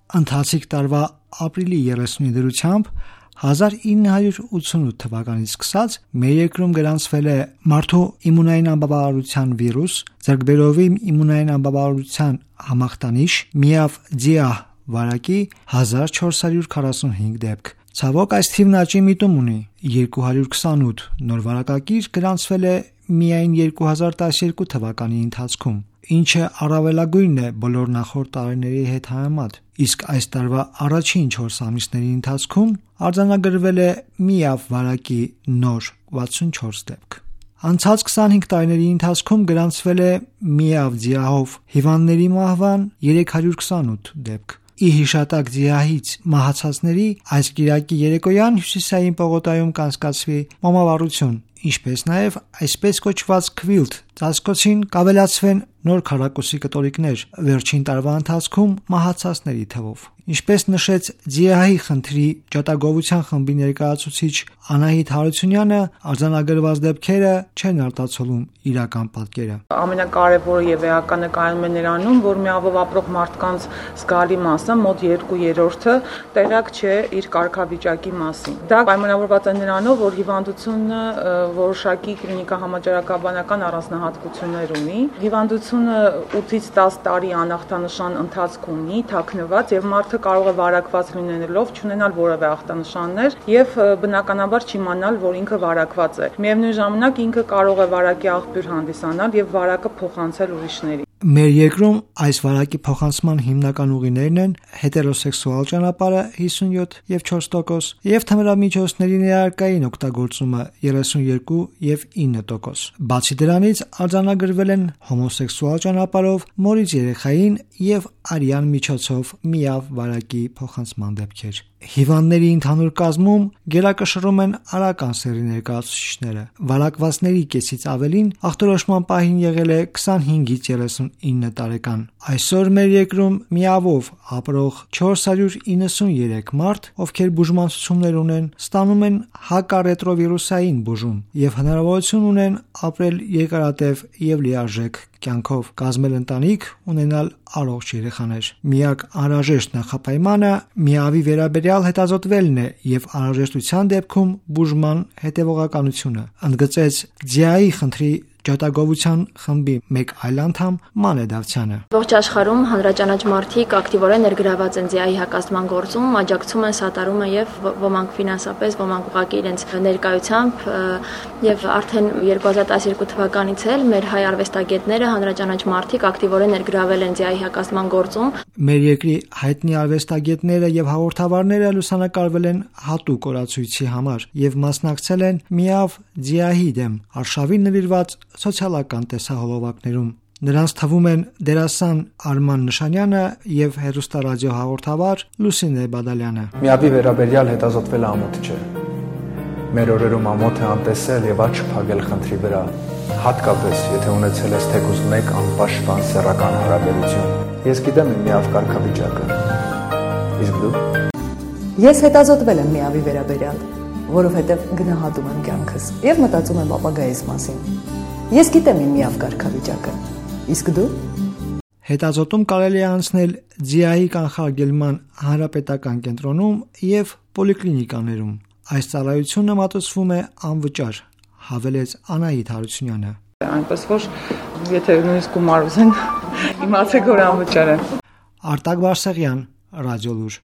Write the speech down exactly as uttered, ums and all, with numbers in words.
Ընթացիկ տարվա ապրիլի երեսունի դրությամբ հազար ինը հարյուր ութսունութ թվականից սկսած մեր երկրում գրանցվել է մարդու իմունային անբավարարության վիրուս, ձեռքբերովի իմունային անբավարարության համախտանիշ միավ ջիահ վարակի հազար չորս հարյուր քառասունհինգ դեպք։ Ցավոք այս թիվն աճի միտում ունի, երկու հարյուր քսանութ նոր վարակագիր գրանցվել է միայն երկու հազար տասներկու թվականի ընթացքում, ինչը առավելագույնն է բոլոր նախորդ տարիների հետ համեմատ, իսկ այս տարվա առաջին չորս ամիսների ընթացքում արձանագրվել է միավ վարակի նոր վաթսունչորս դեպք։ Անցած քսանհինգ տարիների ընթացքում գրանցվել է միավ ջիահով հիվանդների մահվան երեք հարյուր քսանութ դեպք։ Ի հիշատակ ջիահից մահացածների այս կիրակի երեկոյան հյուսիսային պողոտայում կանցկացվի մոմավառություն, ինչպես նաև այսպես կոչված քվիլտ ծածկոցին կավելացվեն նոր քառակուսի կտորիկներ վերջին տարվա ընթացքում մահացածների թվով։ Ինչպես նշեց ջիահի խնդրի ջատագովության խմբի ներկայացուցիչ Անահիտ Հարությունյանը, արձանագրված դեպքերը չեն արտացոլում իրական պատկերը։ Ամենակարևորը եւ էականը կայանում է նրանում, որ միավով ապրող մարդկանց զգալի մասը, մոտ երկու երրորդը, տեղյակ չէ իր կարգավիճակի մասին։ Դա պայմանավորված է նրանով, որ հիվանդությունը որոշակի կլինիկա-համաճարակաբանական առանձնահատկություններ ունի։ Հիվանդությունը ութից դաս տարի անախտանշան ընթացք ունի, թաքնված, եւ մարդը կարող է վարակված լինելով չունենալ որևէ ախտանշաններ եւ բնականաբար չիմանալ, որ ինքը վարակված է։ Միևնույն ժամանակ ինքը կարող է վարակի աղբյուր հանդիսանալ եւ վարակը փոխանցել ուրիշների։ Մեր երկրում այս վարակի փոխանցման հիմնական ուղիներն են հետերոսեքսուալ ճանապարհը հիսունյոթ եւ չորս տոկոս եւ թմրամիջոցների ներարկային օգտագործումը երեսունյոթ եւ ինը տոկոս։ Բացի դրանից արձանագրվել են հոմոսեքսուալ ճանապարհով մորից երեխային եւ արյան միջոցով միավ վարակի փոխանցման դեպքեր։ Հիվանդների ընդհանուր կազմում գերակշռում են արական սեռի ներկայացուցիչները։ Վարակվածների կեսից ավելին ախտորոշման պահին եղել է քսանհինգից երեսունինը տարեկան։ Այսօր մեր երկրում միավով ապրող չորս հարյուր իննսուներեք մարդ, ովքեր բուժման ցուցումներ ունեն, ստանում են հակառետրովիրուսային բուժում եւ հնարավորություն ունեն ապրել երկարատև եւ լիարժեք կյանքով, կազմել ընտանիք, ունենալ առողջ երեխաներ։ Միակ անհրաժեշտ նախապայմանը միավի վերաբերյալ հետազոտվելն է եւ անհրաժեշտության դեպքում բուժման հետեւողականությունը, ընդգծեց ջիահի խնդրի ջատագովության խմբի մեկ այլ անդամ Մանե Դավթյանը։ Ողջ աշխարհում հանրաճանաչ մարդիկ ակտիվորեն ներգրաված են ջիահի հակազդման գործում, աջակցում են, սատարում են եւ ոմանք ֆինանսապես, ոմանք ուղղակի իրենց ներկայությամբ եւ արդեն երկու հազար տասներկու թվականից էլ մեր հայ արվեստագետները, հանրաճանաչ մարդիկ ակտիվորեն ներգրավել են ջիահի հակազդման գործում։ Մեր երկրի հայտնի արվեստագետները եւ հաղորդավարները լուսանկարվել են հատուկ օրացույցի համար եւ մասնակցել են միավ ջիահի դեմ արշավի նվիրված սոցիալական տեսահոլովակներում։ Նրանց թվում են դերասան Արման Նշանյանը եւ հեռուստարադիո հաղորդավար Լուսինե Բադալյանը։ Միավի վերաբերյալ հետազոտվելը ամոթ չէ։ Մեր օրերում ամոթ է անտեսել եւ աչք փակել խնդրի վրա, հատկապես եթե ունեցել ես թեկուզ մեկ անպաշտպան սեռական հարաբերություն։ Ես գիտեմ իմ միավ կարգավիճակը։ Իսկ դու։ Ես հետազոտվել եմ միավի վերաբերյալ, որովհետեւ գնահատում եմ կյանքս եւ մտածում եմ ապագայիս մասին։ Ես գիտեմ իմ միավ կարգավիճակը։ Իսկ դու։ Հետազոտում կարելի է անցնել ջիահի կանխարգելման հանրապետական կենտրոնում եւ պոլիկլինիկաներում։ Այս ծառայությունը մատուցվում է անվճար, հավելեց Անահիտ Հարությունյանը։ Այնպես որ եթե նույնիսկ գումար ուզեն, իմացեք որ անվճար է։ Արտակ Բարսեղյան, Ռադիոլուր։